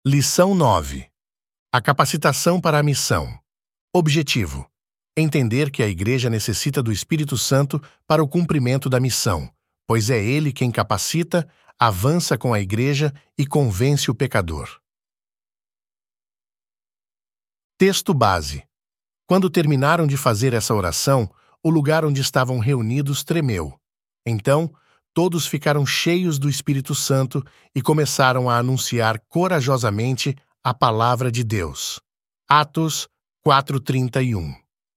Lição 9. A capacitação para a missão. Objetivo: entender que a Igreja necessita do Espírito Santo para o cumprimento da missão, pois é ele quem capacita, avança com a Igreja e convence o pecador. Texto base. Quando terminaram de fazer essa oração, o lugar onde estavam reunidos tremeu. Então, todos ficaram cheios do Espírito Santo e começaram a anunciar corajosamente a palavra de Deus. Atos 4:31.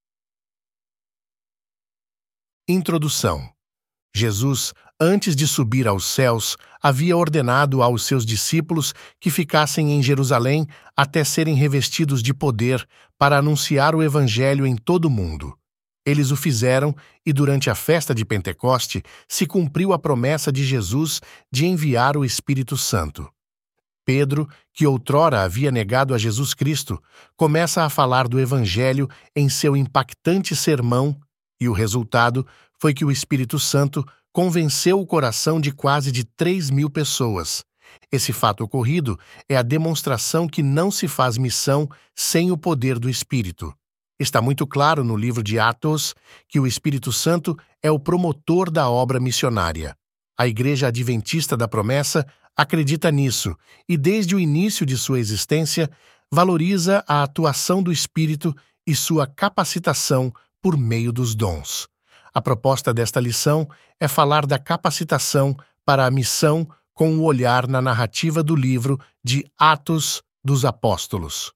Introdução. Jesus, antes de subir aos céus, havia ordenado aos seus discípulos que ficassem em Jerusalém até serem revestidos de poder para anunciar o Evangelho em todo o mundo. Eles o fizeram e, durante a festa de Pentecoste, se cumpriu a promessa de Jesus de enviar o Espírito Santo. Pedro, que outrora havia negado a Jesus Cristo, começa a falar do Evangelho em seu impactante sermão, e o resultado foi que o Espírito Santo convenceu o coração de quase 3.000 pessoas. Esse fato ocorrido é a demonstração que não se faz missão sem o poder do Espírito. Está muito claro no livro de Atos que o Espírito Santo é o promotor da obra missionária. A Igreja Adventista da Promessa acredita nisso e, desde o início de sua existência, valoriza a atuação do Espírito e sua capacitação por meio dos dons. A proposta desta lição é falar da capacitação para a missão com o olhar na narrativa do livro de Atos dos Apóstolos.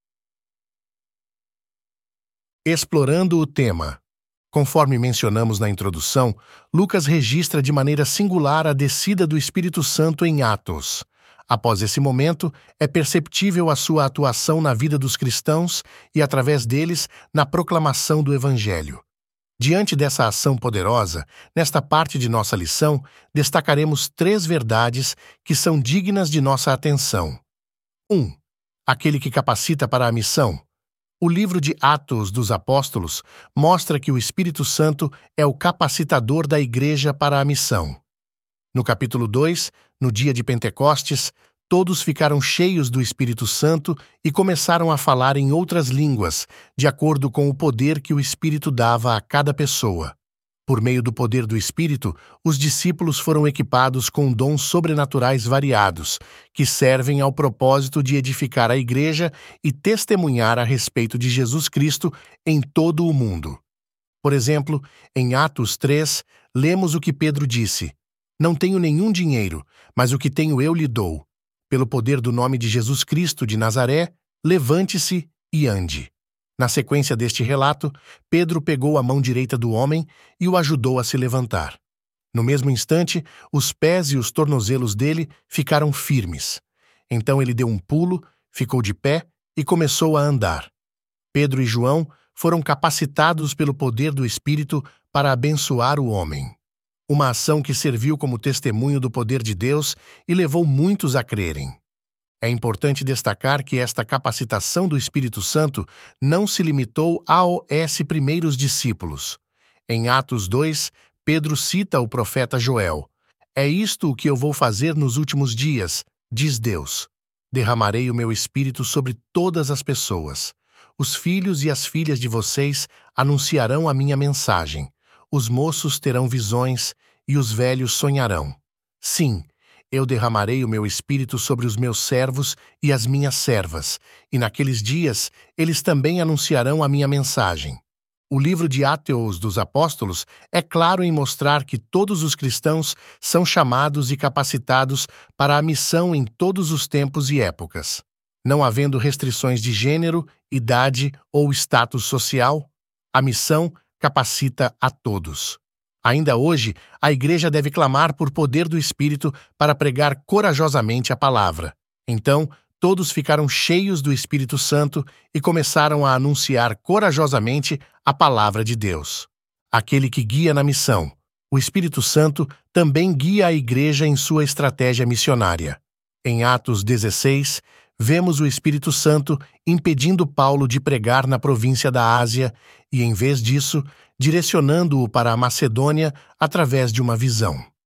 Explorando o tema. Conforme mencionamos na introdução, Lucas registra de maneira singular a descida do Espírito Santo em Atos. Após esse momento, é perceptível a sua atuação na vida dos cristãos e, através deles, na proclamação do Evangelho. Diante dessa ação poderosa, nesta parte de nossa lição, destacaremos 3 verdades que são dignas de nossa atenção. 1. Aquele que capacita para a missão. O livro de Atos dos Apóstolos mostra que o Espírito Santo é o capacitador da Igreja para a missão. No capítulo 2, no dia de Pentecostes, todos ficaram cheios do Espírito Santo e começaram a falar em outras línguas, de acordo com o poder que o Espírito dava a cada pessoa. Por meio do poder do Espírito, os discípulos foram equipados com dons sobrenaturais variados, que servem ao propósito de edificar a Igreja e testemunhar a respeito de Jesus Cristo em todo o mundo. Por exemplo, em Atos 3, lemos o que Pedro disse: "Não tenho nenhum dinheiro, mas o que tenho eu lhe dou. Pelo poder do nome de Jesus Cristo de Nazaré, levante-se e ande." Na sequência deste relato, Pedro pegou a mão direita do homem e o ajudou a se levantar. No mesmo instante, os pés e os tornozelos dele ficaram firmes. Então ele deu um pulo, ficou de pé e começou a andar. Pedro e João foram capacitados pelo poder do Espírito para abençoar o homem. Uma ação que serviu como testemunho do poder de Deus e levou muitos a crerem. É importante destacar que esta capacitação do Espírito Santo não se limitou aos primeiros discípulos. Em Atos 2, Pedro cita o profeta Joel. "É isto o que eu vou fazer nos últimos dias, diz Deus. Derramarei o meu Espírito sobre todas as pessoas. Os filhos e as filhas de vocês anunciarão a minha mensagem. Os moços terão visões e os velhos sonharão. Sim, eu derramarei o meu Espírito sobre os meus servos e as minhas servas, e naqueles dias eles também anunciarão a minha mensagem." O livro de Atos dos Apóstolos é claro em mostrar que todos os cristãos são chamados e capacitados para a missão em todos os tempos e épocas. Não havendo restrições de gênero, idade ou status social, a missão capacita a todos. Ainda hoje, a Igreja deve clamar por poder do Espírito para pregar corajosamente a palavra. Então, todos ficaram cheios do Espírito Santo e começaram a anunciar corajosamente a palavra de Deus. Aquele que guia na missão, o Espírito Santo, também guia a Igreja em sua estratégia missionária. Em Atos 16, vemos o Espírito Santo impedindo Paulo de pregar na província da Ásia e, em vez disso, direcionando-o para a Macedônia através de uma visão.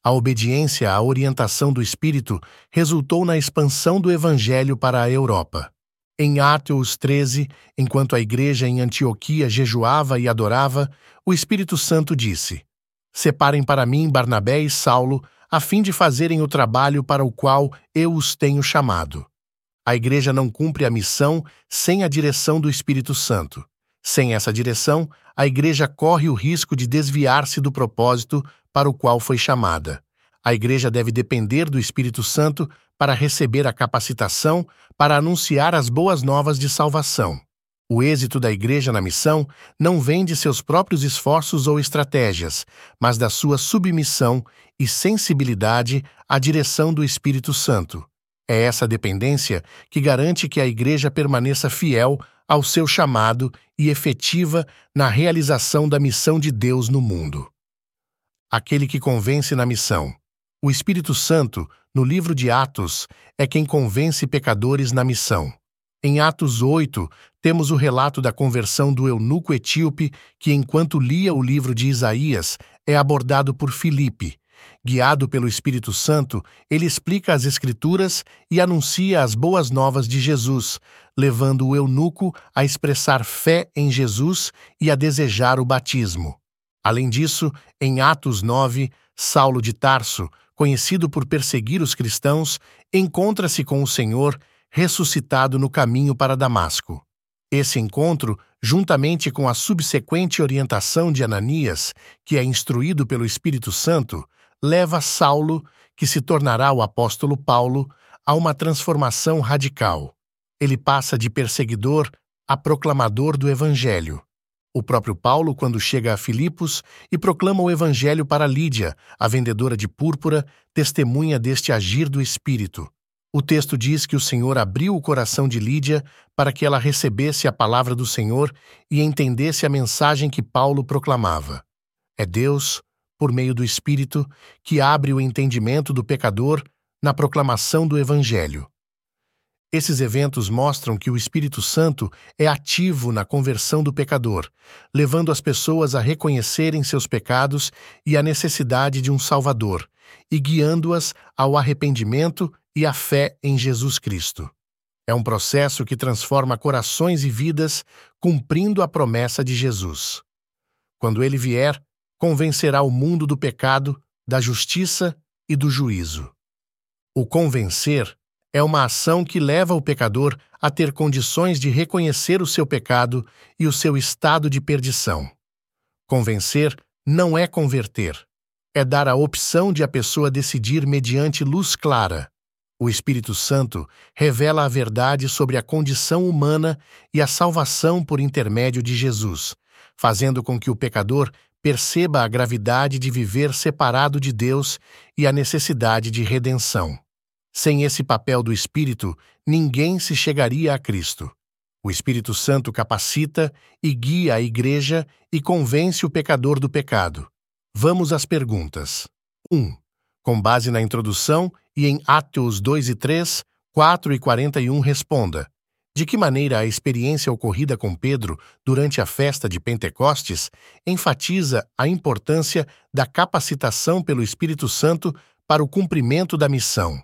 A obediência à orientação do Espírito resultou na expansão do Evangelho para a Europa. Em Atos 13, enquanto a igreja em Antioquia jejuava e adorava, o Espírito Santo disse: "Separem para mim Barnabé e Saulo, a fim de fazerem o trabalho para o qual eu os tenho chamado." A igreja não cumpre a missão sem a direção do Espírito Santo. Sem essa direção, a igreja corre o risco de desviar-se do propósito para o qual foi chamada. A igreja deve depender do Espírito Santo para receber a capacitação para anunciar as boas novas de salvação. O êxito da igreja na missão não vem de seus próprios esforços ou estratégias, mas da sua submissão e sensibilidade à direção do Espírito Santo. É essa dependência que garante que a igreja permaneça fiel ao seu chamado e efetiva na realização da missão de Deus no mundo. Aquele que convence na missão. O Espírito Santo, no livro de Atos, é quem convence pecadores na missão. Em Atos 8, temos o relato da conversão do eunuco etíope que, enquanto lia o livro de Isaías, é abordado por Filipe. Guiado pelo Espírito Santo, ele explica as Escrituras e anuncia as boas novas de Jesus, levando o eunuco a expressar fé em Jesus e a desejar o batismo. Além disso, em Atos 9, Saulo de Tarso, conhecido por perseguir os cristãos, encontra-se com o Senhor ressuscitado no caminho para Damasco. Esse encontro, juntamente com a subsequente orientação de Ananias, que é instruído pelo Espírito Santo, leva Saulo, que se tornará o apóstolo Paulo, a uma transformação radical. Ele passa de perseguidor a proclamador do Evangelho. O próprio Paulo, quando chega a Filipos e proclama o Evangelho para Lídia, a vendedora de púrpura, testemunha deste agir do Espírito. O texto diz que o Senhor abriu o coração de Lídia para que ela recebesse a palavra do Senhor e entendesse a mensagem que Paulo proclamava. É Deus, por meio do Espírito, que abre o entendimento do pecador na proclamação do Evangelho. Esses eventos mostram que o Espírito Santo é ativo na conversão do pecador, levando as pessoas a reconhecerem seus pecados e a necessidade de um Salvador, e guiando-as ao arrependimento e à fé em Jesus Cristo. É um processo que transforma corações e vidas, cumprindo a promessa de Jesus. Quando ele vier, convencerá o mundo do pecado, da justiça e do juízo. O convencer é uma ação que leva o pecador a ter condições de reconhecer o seu pecado e o seu estado de perdição. Convencer não é converter, é dar a opção de a pessoa decidir mediante luz clara. O Espírito Santo revela a verdade sobre a condição humana e a salvação por intermédio de Jesus, fazendo com que o pecador perceba a gravidade de viver separado de Deus e a necessidade de redenção. Sem esse papel do Espírito, ninguém se chegaria a Cristo. O Espírito Santo capacita e guia a igreja e convence o pecador do pecado. Vamos às perguntas. 1. Com base na introdução e em Atos 2 e 3, 4 e 41 responda: de que maneira a experiência ocorrida com Pedro durante a festa de Pentecostes enfatiza a importância da capacitação pelo Espírito Santo para o cumprimento da missão?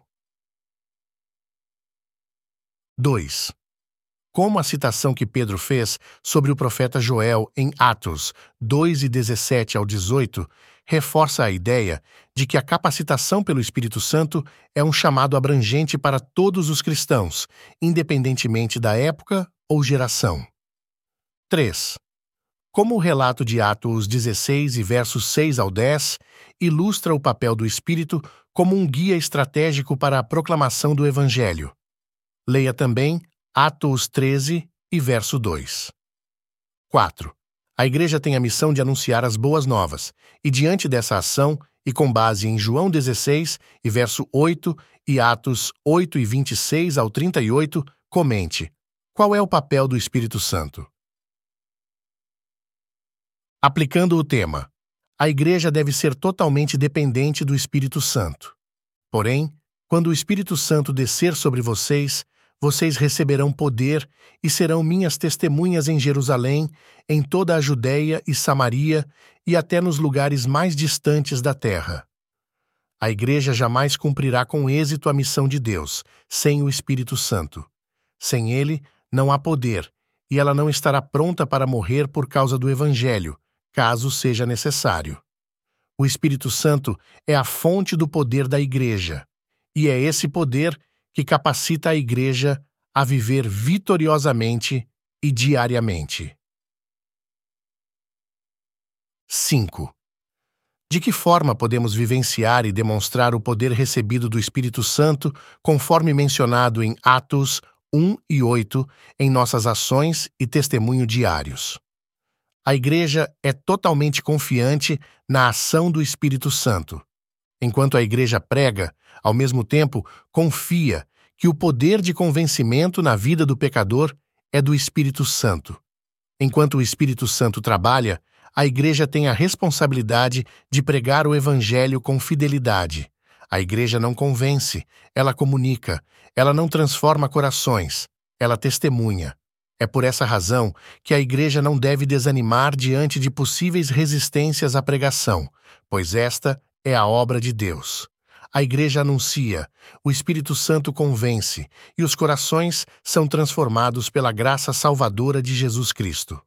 2. Como a citação que Pedro fez sobre o profeta Joel em Atos 2 e 17 ao 18 reforça a ideia de que a capacitação pelo Espírito Santo é um chamado abrangente para todos os cristãos, independentemente da época ou geração. 3. Como o relato de Atos 16 e versos 6 ao 10 ilustra o papel do Espírito como um guia estratégico para a proclamação do Evangelho. Leia também Atos 13 e verso 2. 4. A Igreja tem a missão de anunciar as boas novas, e diante dessa ação, e com base em João 16 e verso 8 e Atos 8 e 26 ao 38, comente: qual é o papel do Espírito Santo? Aplicando o tema, a Igreja deve ser totalmente dependente do Espírito Santo. Porém, quando o Espírito Santo descer sobre vocês, vocês receberão poder e serão minhas testemunhas em Jerusalém, em toda a Judéia e Samaria e até nos lugares mais distantes da terra. A Igreja jamais cumprirá com êxito a missão de Deus, sem o Espírito Santo. Sem ele, não há poder, e ela não estará pronta para morrer por causa do Evangelho, caso seja necessário. O Espírito Santo é a fonte do poder da Igreja, e é esse poder que capacita a Igreja a viver vitoriosamente e diariamente. 5. De que forma podemos vivenciar e demonstrar o poder recebido do Espírito Santo, conforme mencionado em Atos 1 e 8, em nossas ações e testemunho diários? A Igreja é totalmente confiante na ação do Espírito Santo. Enquanto a Igreja prega, ao mesmo tempo, confia que o poder de convencimento na vida do pecador é do Espírito Santo. Enquanto o Espírito Santo trabalha, a Igreja tem a responsabilidade de pregar o Evangelho com fidelidade. A Igreja não convence, ela comunica, ela não transforma corações, ela testemunha. É por essa razão que a Igreja não deve desanimar diante de possíveis resistências à pregação, pois esta é a obra de Deus. A Igreja anuncia, o Espírito Santo convence, e os corações são transformados pela graça salvadora de Jesus Cristo.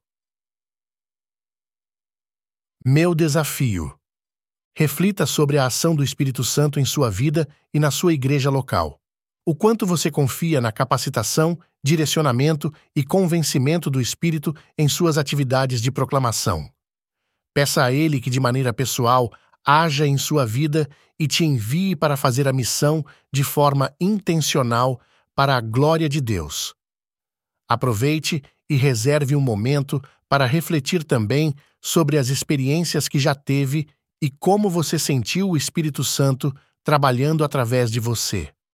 Meu desafio. Reflita sobre a ação do Espírito Santo em sua vida e na sua igreja local. O quanto você confia na capacitação, direcionamento e convencimento do Espírito em suas atividades de proclamação. Peça a Ele que, de maneira pessoal, haja em sua vida e te envie para fazer a missão de forma intencional para a glória de Deus. Aproveite e reserve um momento para refletir também sobre as experiências que já teve e como você sentiu o Espírito Santo trabalhando através de você.